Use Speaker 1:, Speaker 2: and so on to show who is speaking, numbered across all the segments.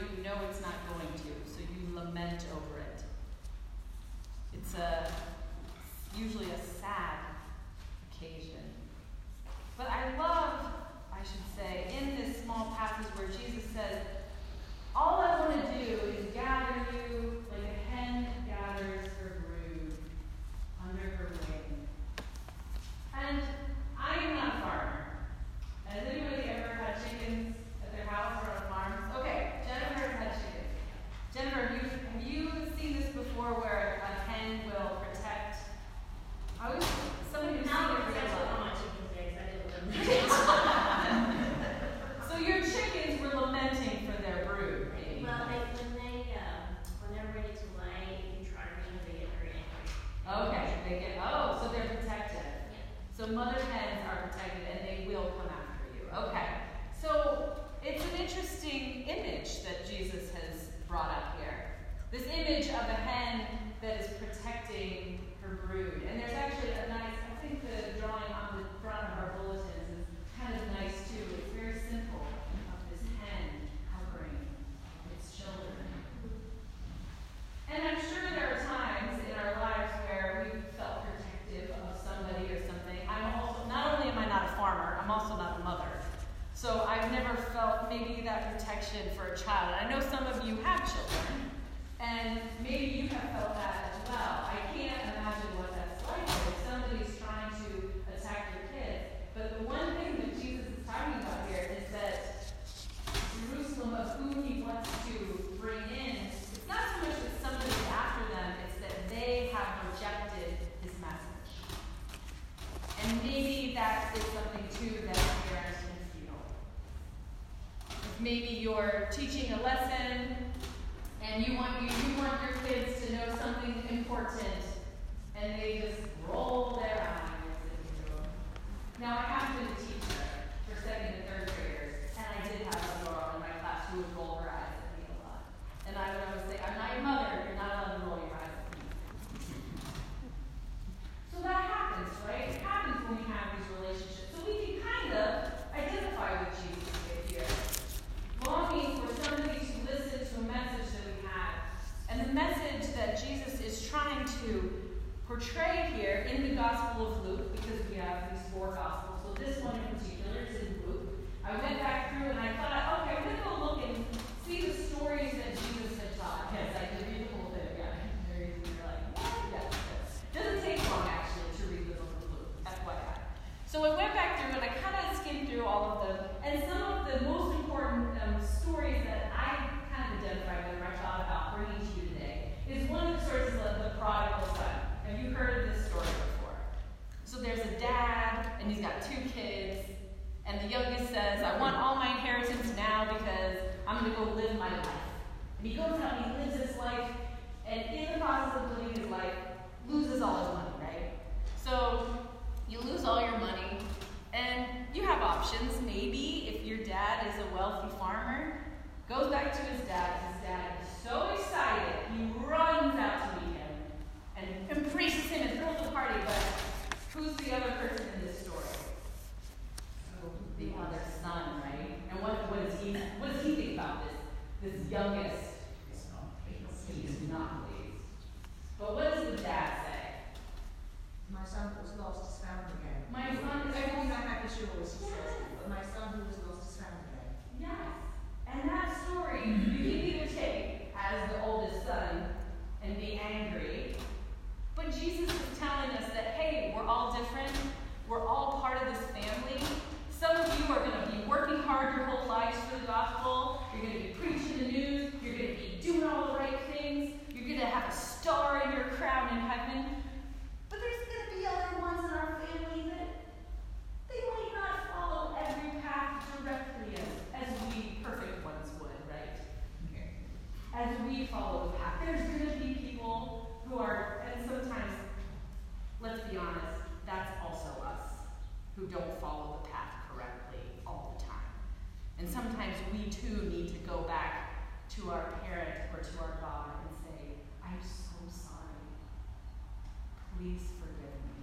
Speaker 1: but you know it's not going to, so you lament over it. It's usually a sad occasion. But I love, I should say, in this small passage where Jesus says, all I want to do is gather you like a hen gathers her brood under her wing. And I am not a farmer. Has anybody ever had chickens at their house or on farms? Okay, Jennifer has had chickens. Jennifer, have you seen this before where a hen will protect? Somebody who's seen it really well. So your chickens were lamenting for their brood, maybe.
Speaker 2: Well, when they're ready to lay, you try to read, they get very angry.
Speaker 1: Okay, so they're protected.
Speaker 2: Yeah.
Speaker 1: So mother hens are protected and they will come after you. Okay, so it's an interesting image that Jesus has brought up here. This image of a hen that is protecting her brood. And there's actually a nice, I think the drawing on the front of our bulletins is kind of nice too. It's very simple, of this hen covering its children. And I'm sure there are times in our lives where we've felt protective of somebody or something. Not only am I not a farmer, I'm also not a mother. So I've never felt maybe that protection for a child. And I know some of you have children, and maybe you have felt that as well. I can't imagine what that's like if somebody's trying to attack your kids. But the one thing that Jesus is talking about here is that Jerusalem, of whom he wants to bring in, it's not so much that somebody's after them, it's that they have rejected his message. And maybe that is something too that a parent can feel. If maybe you're teaching a lesson and you want your kids to know something important, and they just roll their eyes at you. Now, I have been a teacher for 2nd and 3rd graders, and I did have a girl in my class who would roll her eyes at me a lot. And I would always say, I'm not your mother, you're not allowed to roll your eyes at me. So that happens, right? It happens when we have these relationships. So we can kind of identify with Jesus right here. Longing for somebody to listen to a message that we have. And the message that Jesus is trying to portray here in the Gospel of Luke, because we have these 4 Gospels, so this one in particular is in Luke. I went back through and I thought, okay, I'm going to go look and see the stories that Jesus had taught. Yes, I did read the whole thing. Yeah, you're like, what? Yes. Doesn't take long, actually, to read the book of Luke. FYI. So I went back through and I kind of skimmed through all of them, and some of the most important stories that I kind of identified with, or I thought about bringing to you today, is one of the stories of the prodigal son. Have you heard of this story before? So there's a dad, and he's got 2 kids, and the youngest says, I want all my inheritance now because I'm going to go live my life. And he goes out and he lives his life, and in the process of living his life, loses all his money, right? So you lose all your money, and you have options. Maybe if your dad is a wealthy farmer, goes back to his dad is so excited, he runs out to meet him and embraces him and throws a party. But who's the other person in this story? The other son, right? And what does he think about this youngest? He's not pleased. But what does the dad say?
Speaker 3: My son who was lost is found again.
Speaker 1: My son is
Speaker 3: Everything I have is yours, he
Speaker 1: Yes.
Speaker 3: says. But my son who was lost is found again.
Speaker 1: Yes. And that story, you can either take as the oldest son and be angry, but Jesus is telling us that, hey, we're all different. We're all part of this family. Some of you are going to be working hard your whole lives for the gospel. You're going to be preaching the news. You're going to be doing all the right things. You're going to have a star in your crown in heaven. But there's going to be other ones in our family that they might not follow every path directly as we perfect ones would, right?
Speaker 3: Okay.
Speaker 1: As we follow the path. There's going to be people who are, and sometimes, let's be honest, that's also us, who don't follow the path correctly all the time. And sometimes we too need to go back to our parent or to our God and say, I'm so sorry. Please forgive me.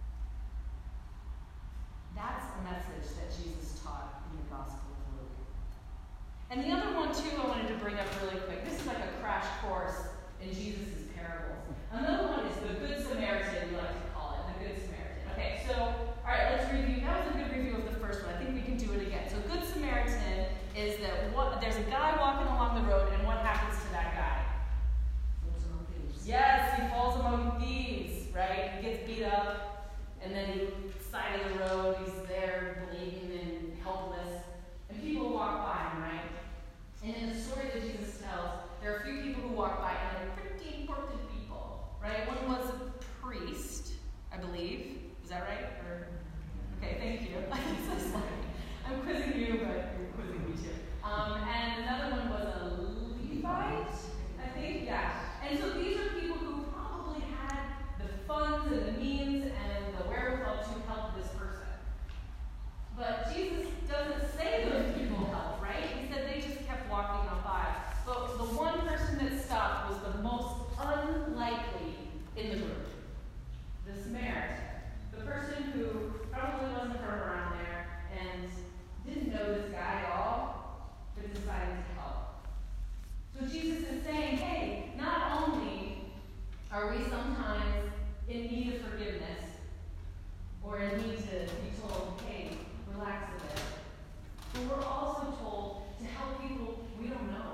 Speaker 1: That's a message that Jesus taught in the Gospel of Luke. And the other one too I wanted to bring up really quick. This is like a crash course in Jesus' parables. Another one is the Good Samaritan, we like to call it, the Good Samaritan. Okay, so, all right, let's review. That was a good review of the first one. I think we can do it again. So Good Samaritan is that there's a guy walking along the road, and what happens to that guy?
Speaker 3: Falls among thieves.
Speaker 1: Yes, he falls among thieves, right? He gets beat up, and then he side of the road, he's there bleeding and helpless, and people walk by him, right? And in the story that Jesus tells, there are a few people who walk by, and they're pretty important people, right? One was a priest, I believe. Is that right? Okay, thank you. I'm quizzing you, but you're quizzing me too. And another one was a Levite, I think, yeah. And so these are people who probably had the funds and the means and the wherewithal to help this person. But Jesus doesn't say those people helped, right? He said they just kept walking on by. But the one person that stopped was the most unlikely in the group. The Samaritan. The person who probably wasn't from around there and didn't know this guy at all, but decided to help. So Jesus is saying, hey, not only are we sometimes in need of forgiveness, or in need to be told, hey, relax a bit, but we're also told to help people we don't know.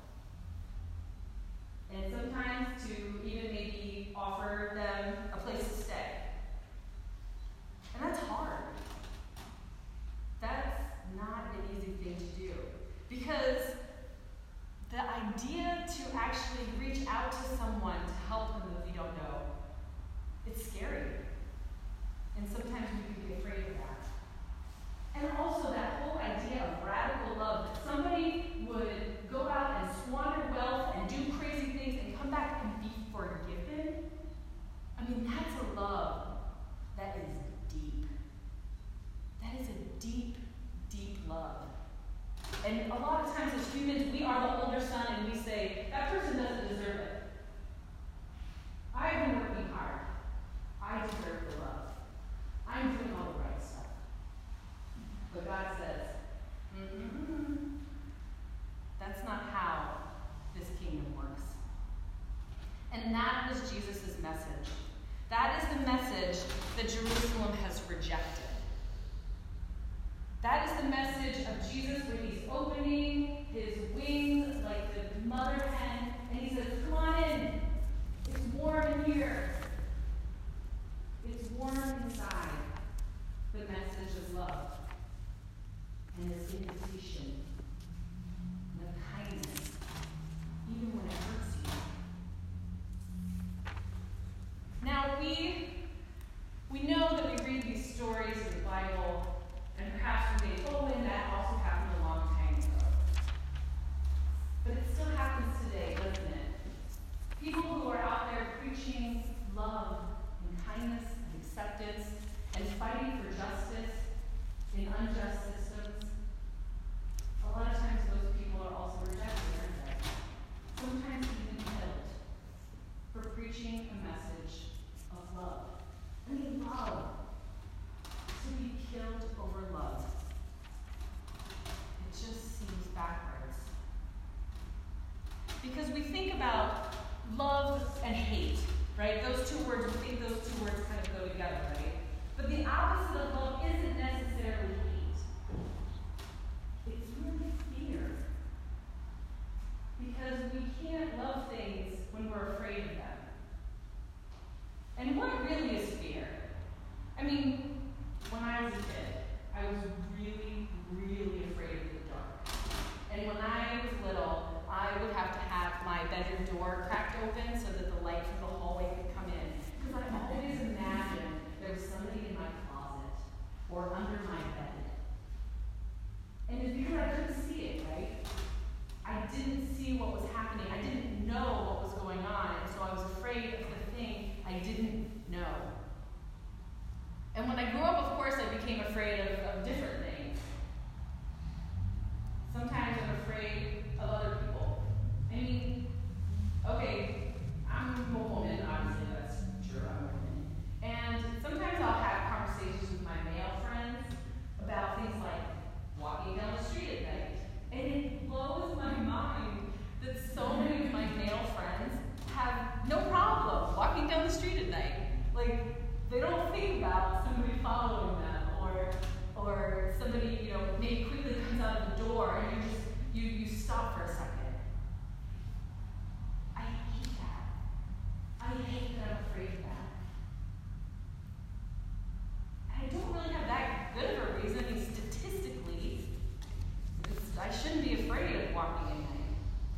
Speaker 1: And sometimes to even maybe offer them a place to stay. And that's hard. That's not an easy thing to do. Because the idea to actually reach out to someone to help them that we don't know, it's scary. And sometimes we can be afraid of that. And also that whole idea of radical love, that somebody would go out and squander wealth and do crazy things and come back and be forgiven. I mean, that's a love that is deep. That is a deep, deep love. And a lot of times as humans, we are the older son and we say, that person doesn't deserve it. I've been working hard. I deserve the love. I'm doing all the right stuff. But God says, that's not how this kingdom works. And that was Jesus' message. That is the message that Jerusalem has rejected. That is the message of Jesus when he's opening his wings like the mother hen, and he says, come on in. It's warm in here. It's warm inside. The message of love and this invitation and the kindness, even when it hurts you. Now we know that we read these stories in the Bible, and perhaps we think, oh, and that also happened a long time ago. But it still happens today, doesn't it? People who are out there preaching love and kindness and acceptance and fighting for justice in unjust systems, a lot of times those people are also rejected, aren't they? Sometimes even killed for preaching a message of love. I mean, love. To be killed over love. It just seems backwards. Because we think about love and hate, right? Those two words, we think those two words kind of go together, right? But the opposite of love isn't necessarily hate. It's really fear. Because we can't love things when we're afraid of them. And what really is fear? I mean, when I was a kid, I was really, really afraid of the dark. And when I was little, I would have to have my bedroom door cracked open so that the light from the hallway could come in. Because I always imagined there was somebody in my closet or under my bed. I shouldn't be afraid of walking at night.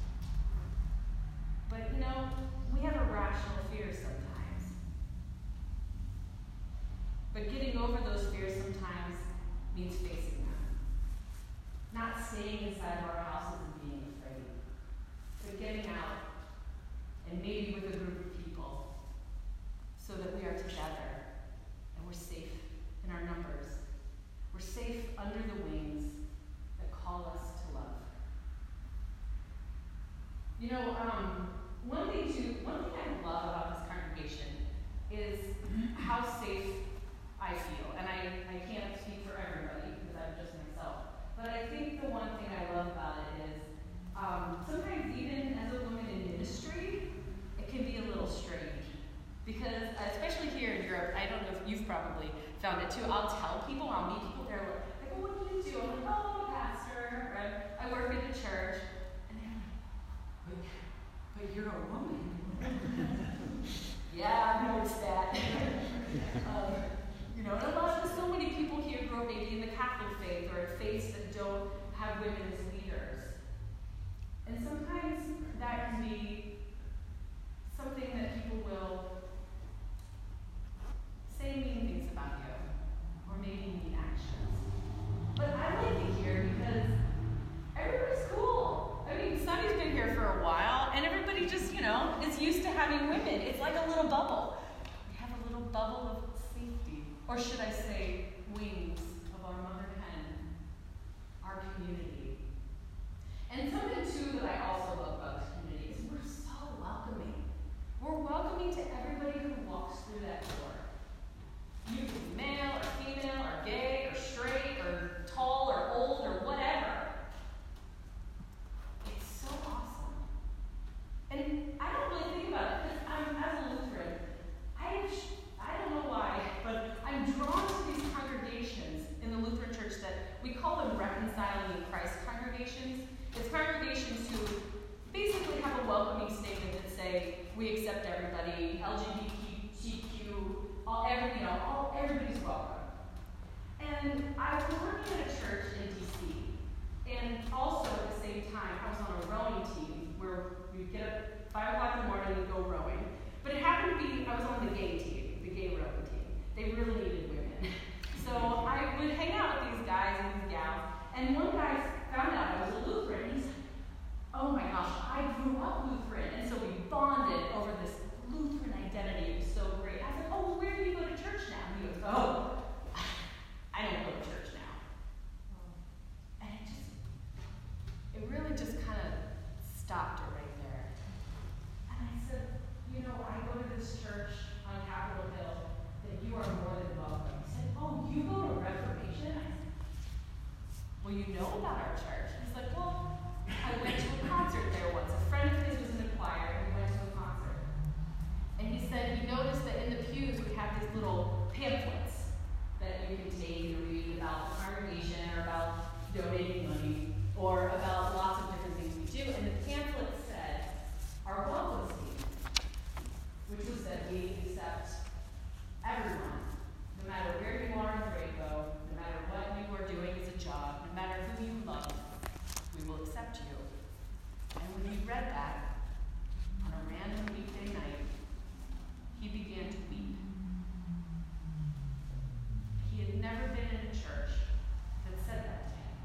Speaker 1: But we have irrational fears sometimes. But getting over those fears sometimes means facing them. Not staying inside our houses and being afraid, but getting out and maybe with a group of people so that we are together and we're safe in our numbers. We're safe under the wings that call us to love. One thing I love about this congregation is how safe I feel. And I can't speak for everybody because I'm just myself. But I think the one thing I love about it is sometimes even as a woman in ministry, it can be a little strange. Because, especially here in Europe, I don't know if you've probably found it too, I'll tell people, I'll meet people, they're like, well, what do you do? I'm like, oh, I'm a pastor, or I work in a church. And they're like, but you're a woman. Yeah, I've noticed that. And so many people here grow up maybe in the Catholic faith or in faiths that don't have women as leaders. And sometimes that can be something that people will say mean things about you, or maybe mean actions. But I like it here because everybody's cool. I mean, Sunny's been here for a while, and everybody just, is used to having women. It's like a little bubble. We have a little bubble of safety, or should I say, wings of our mother hen, our community. And something too that I also love about this community is we're so welcoming. We're welcoming to everybody who walks through that door. You can be male or female or gay or straight or tall or old or whatever. It's so awesome. And I don't really think about it because as a Lutheran, I don't know why, but I'm drawn to these congregations in the Lutheran Church that we call them reconciling in Christ congregations. It's congregations who basically have a welcoming statement that say, we accept everybody, LGBTQ, everybody's welcome. And I was working at a church in DC, and also at the same time, I was on a rowing team where we'd get up 5 o'clock in the morning and go rowing. But it happened to be, I was on the gay team, the gay rowing team. They really needed women. So I would hang out with these guys and these gals, and one guy found out I was a Lutheran, and he's like, oh my gosh, I grew up Lutheran. And so we bonded over this Lutheran identity. It was so great. I was like, oh, well, where do you go to church now? And he goes, oh, I don't go to church now. And it really just kind of stopped it right there. And I said, I go to this church on Capitol Hill that you are more than welcome. He said, oh, you go to Reformation? I said, well, you know about our church. And he's like, well, I went to a concert there once. A friend of his was in the choir, and we went to a concert. And he said he noticed that in the pews we have these little pamphlets that you can take and read about the congregation or about donating money or about lots of different things we do. And the pamphlet said our welcome statement, which was that we accept everyone, no matter where you are in the rainbow, no matter what you are doing as a job, no matter who you love, we will accept you. And when he read that on a random weekday night, he began to weep. He had never been in a church that said that to him.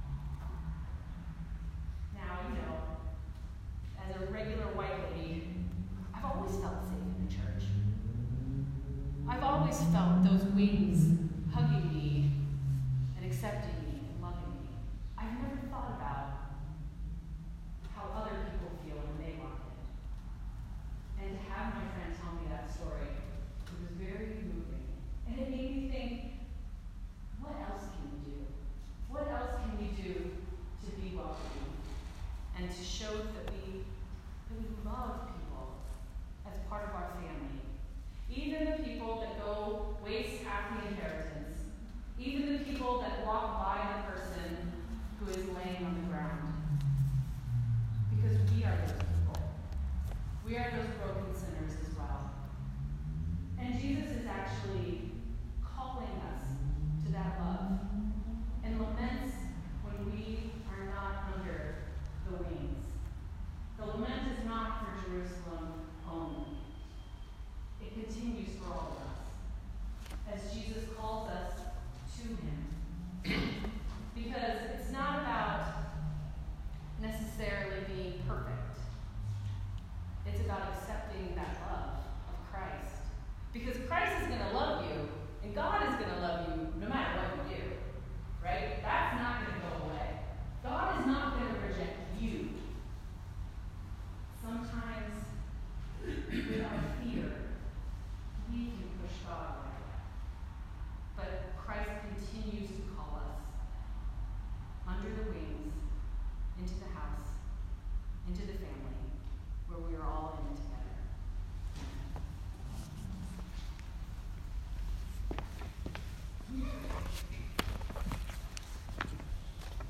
Speaker 1: Now, as a regular white lady, I've always felt safe in the church. I've always felt those wings hugging me and accepting me and loving me. I've never thought about how other people feel when they walk in. And to have my friend tell me that story, it was very moving. And it made me think, what else can we do? What else can we do to be welcoming and to show that we love people as part of our family? Even the people that go waste half the inheritance right? That's not going to go away. God is not going to reject you. Sometimes